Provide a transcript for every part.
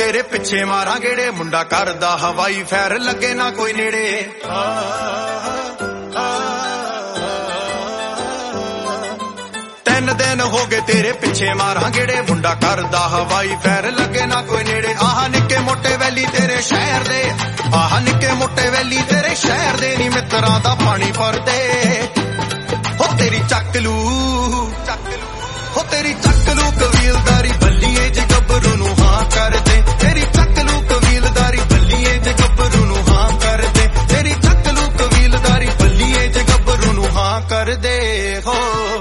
तेरे पिछे मारा गेड़े मुंडा करदा हवाई फैर लगे ना कोई नेड़े तीन दिन हो गए तेरे पिछे मारा गेड़े मुंडा करदा हवाई फैर लगे ना कोई नेड़े आह निक्के मोटे वैली तेरे शहर दे आह निक्के मोटे वैली तेरे शहर दे नी मित्रां दा पानी भरदे हो तेरी चकलू हो तेरी चकलू कबीलदारी बल्लीए जे गबरू नू हां कर दे तेरी चकलू कबीलदारी बल्लीए जे गबरू नू हां कर दे तेरी चकलू कबीलदारी बल्लीए जे गबरू नू हां कर दे हो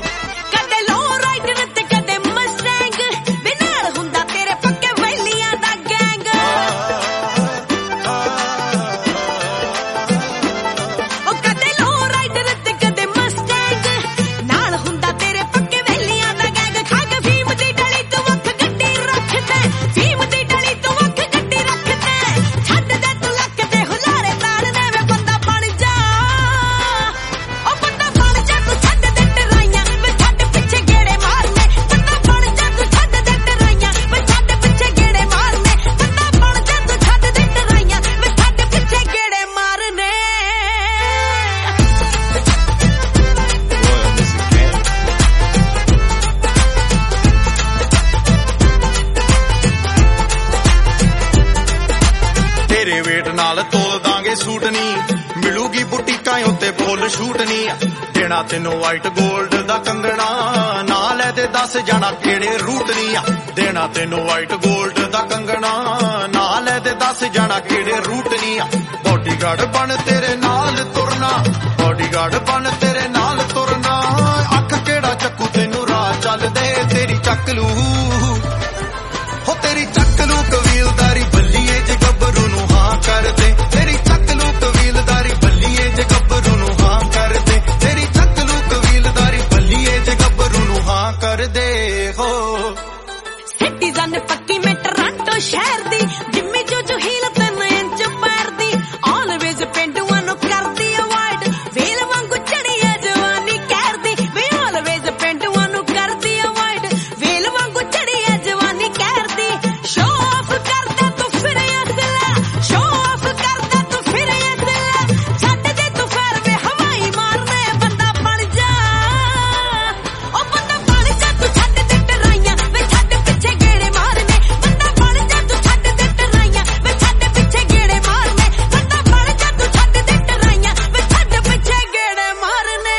तेरे वेट नाल तोल दांगे सूट नी मिलूगी बुटीकां उत्ते फुल शूट नी देना तेनों वाइट गोल्ड दा कंगना ना लै ते दस जाना केड़े रूट नी देना तेनों वाइट गोल्ड दा कंगना ना लै ते दस जाना केड़े रूट नी बॉडीगार्ड बन तेरे नाल तुरना बॉडीगार्ड बन तेरे नाल तुरना अख केड़ा चक्कू तेनू राह चल दे तेरी चकलू हो तेरी चकलू कबीलदारी बल्लीए जे गबरू नू हां कर दे तेरी चकलू कबीलदारी बल्लीए जे गबरू नू हां कर दे तेरी चकलू कबीलदारी बल्लीए जे गबरू नू हां कर दे हो सिटीजन पक्की में टोरंटो शहर दी जिम्मी जो हील 3 इंच पैर दी ऑलवेज पेंडुआं नू करदी अवॉइड वेल वांगू चढ़ी है जवानी कहर दी वे ऑलवेज पेंडुआं नू करदी अवॉइड वेल वांगू चढ़ी है जवानी कहर दी शो ऑफ करदा तू फिर असला शो ऑफ करदा तू फिर असला छੱਡ दे तू फैर वे हवाई मारने बंदा बन जा ओ बंदा बन जा तू छੱਡ दे टराइयां वे छੱਡ पिछे गेड़े मारने बंदा बन जा तू छੱਡ दे टराइयां वे छੱਡ पिछे गेड़े मारने बंदा बन जा तू छੱਡ दे टराइयां वे छੱਡ पिछे गेड़े मारने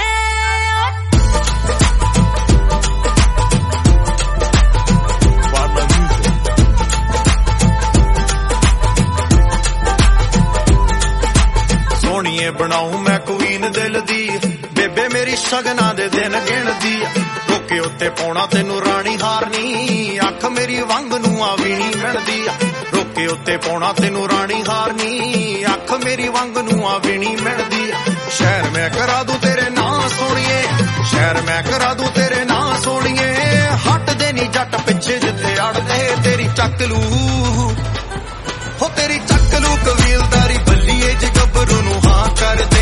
सोहणीए बनाऊं मैं क्वीन दिल दी बेबे मेरी शगना दे दिन गिणदी टोके उत्ते पाउणा तेनू राणी हारनी अख मेरी वंग नू आवीनी मिलदी रोके उत्ते पाउणा तेनू राणी हारनी अख मेरी वंग नू आवीनी मिलदी शहर मैं करा दूं तेरे नां सोहणीए शहर मैं करा दूं तेरे नां सोहणीए हट दे नी जट पिछे जिथे अड़दे तेरी चकलू हो तेरी चकलू कबीलदारी बल्लीए जे गबरू नू हां कर दे